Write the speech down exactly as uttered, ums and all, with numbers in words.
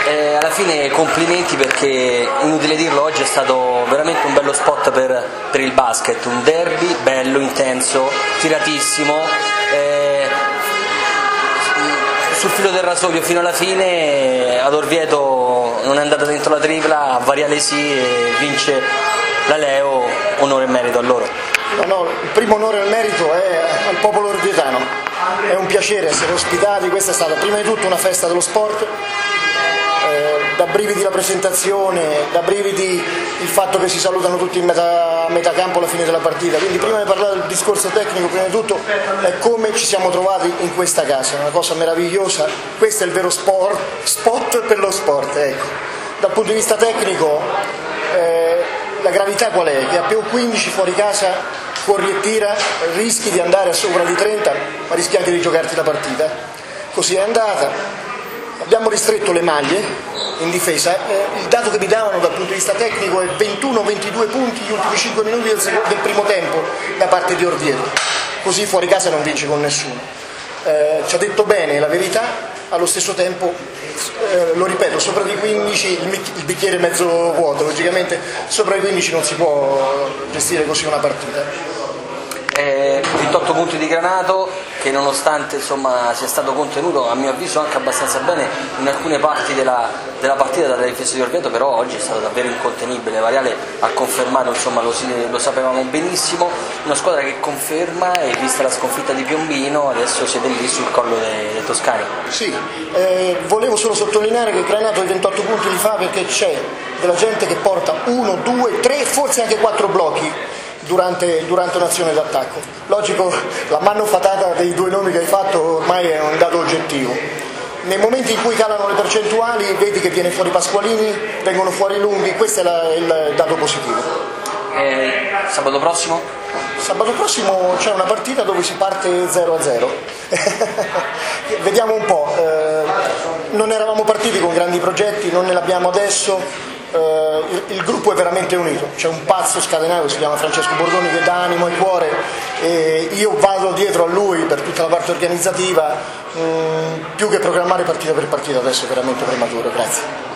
Eh, alla fine complimenti, perché inutile dirlo, oggi è stato veramente un bello spot per, per il basket, un derby bello, intenso, tiratissimo, eh, sul filo del rasoio fino alla fine. Ad Orvieto non è andata dentro la tripla, a Variale sì, e vince la Leo, onore e merito a loro. No, no, il primo onore e il merito è al popolo orvietano, è un piacere essere ospitati, questa è stata prima di tutto una festa dello sport. Eh, da brividi la presentazione, da brividi il fatto che si salutano tutti in metà, metà campo alla fine della partita, quindi prima di parlare del discorso tecnico, prima di tutto è come ci siamo trovati in questa casa, è una cosa meravigliosa, questo è il vero sport, spot per lo sport, ecco. Dal punto di vista tecnico eh, la gravità qual è? Che a più quindici fuori casa, corri e tira, rischi di andare a sopra di trenta, ma rischi anche di giocarti la partita, così è andata. Abbiamo ristretto le maglie in difesa, eh, il dato che mi davano dal punto di vista tecnico è ventuno ventidue punti gli ultimi cinque minuti del, secondo, del primo tempo da parte di Orvieto, così fuori casa non vince con nessuno. Eh, ci ha detto bene la verità, allo stesso tempo, eh, lo ripeto, sopra di quindici il bicchiere è mezzo vuoto, logicamente sopra i quindici non si può gestire così una partita. Eh, ventotto punti di Granato, che nonostante insomma sia stato contenuto a mio avviso anche abbastanza bene in alcune parti della, della partita dalla difesa di Orvieto, però oggi è stato davvero incontenibile. Variale ha confermato, insomma lo, lo sapevamo benissimo, una squadra che conferma, e vista la sconfitta di Piombino adesso siete lì sul collo dei, dei toscani. Sì, eh, volevo solo sottolineare che Granato i ventotto punti li fa perché c'è della gente che porta uno, due, tre, forse anche quattro blocchi Durante, durante un'azione d'attacco. Logico, la manofatata dei due nomi che hai fatto ormai è un dato oggettivo. Nei momenti in cui calano le percentuali vedi che viene fuori Pasqualini, vengono fuori lunghi, questo è la, il dato positivo. Eh, sabato prossimo? Sabato prossimo c'è una partita dove si parte zero a zero. Vediamo un po', eh, non eravamo partiti con grandi progetti, non ne abbiamo adesso. Uh, il, il gruppo è veramente unito, c'è un pazzo scatenato che si chiama Francesco Bordoni che dà animo e cuore, e io vado dietro a lui per tutta la parte organizzativa, um, più che programmare partita per partita adesso è veramente prematuro. Grazie.